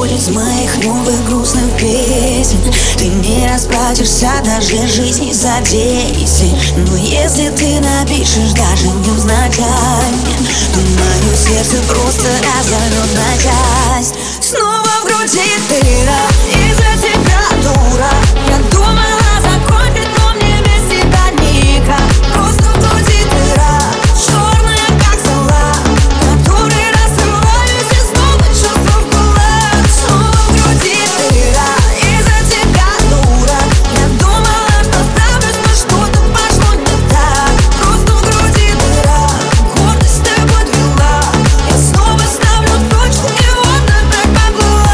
боль из моих новых грустных песен. Ты не расплатишься даже жизни за 10. Но если ты напишешь даже невзначай, то мое сердце просто разорвет на часть. Снова в груди дыра, из-за тебя дура. Я думала закончить, но мне без тебя никак. Просто в груди дыра, черная как зола, которой рассыпаюсь и снова чувства в кулак. Снова в груди дыра, из-за тебя дура. Я думала, что справлюсь, но что-то пошло не так. Просто в груди дыра, гордость ты подвела. Я снова ставлю точку, и вот опять поплыла.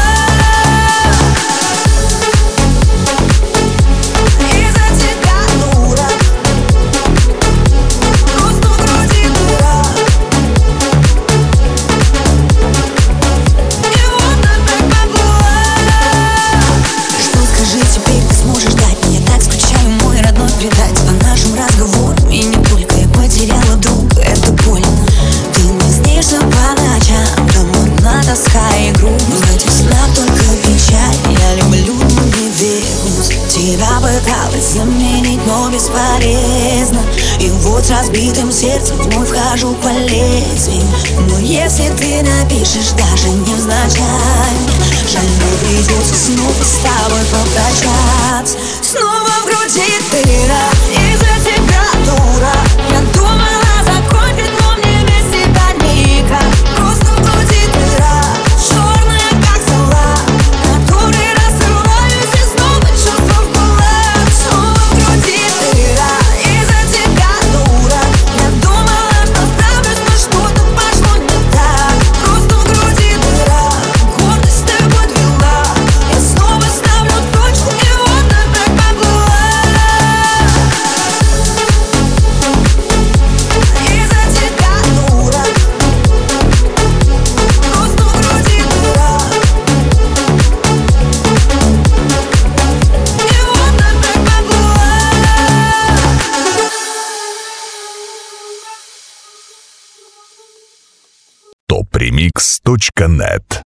Из-за тебя дура, просто в груди дыра. И вот опять поплыла. Что скажи теперь, ты сможешь дать? Я так скучаю, мой родной, предать. По нашим разговорам и не только. Я потеряла друга, это больно. Ты не снишься по ночам, там одна тоска и грусть. В этих снах только печаль. Я люблю, но не верность. Тебя пыталась заменить, но бесполезно. И вот с разбитым сердцем вновь вхожу по лезвию. Но если ты напишешь даже невзначай, жаль, но придется снова с тобой попрощаться. Снова в груди дыра, из-за тебя дура. Я думала закончить, но мне без тебя никак. Просто в груди дыра, черная как зола, которой рассыпаюсь и снова чувства в кулак. Снова в груди дыра, из-за тебя дура. Я думала, что справлюсь, но что-то пошло не так. Просто в груди дыра, гордость ты подвела. Я снова ставлю точку, и вот опять поплыла. Из-за тебя дура, просто в груди дыра. И вот опять поплыла. topremix.net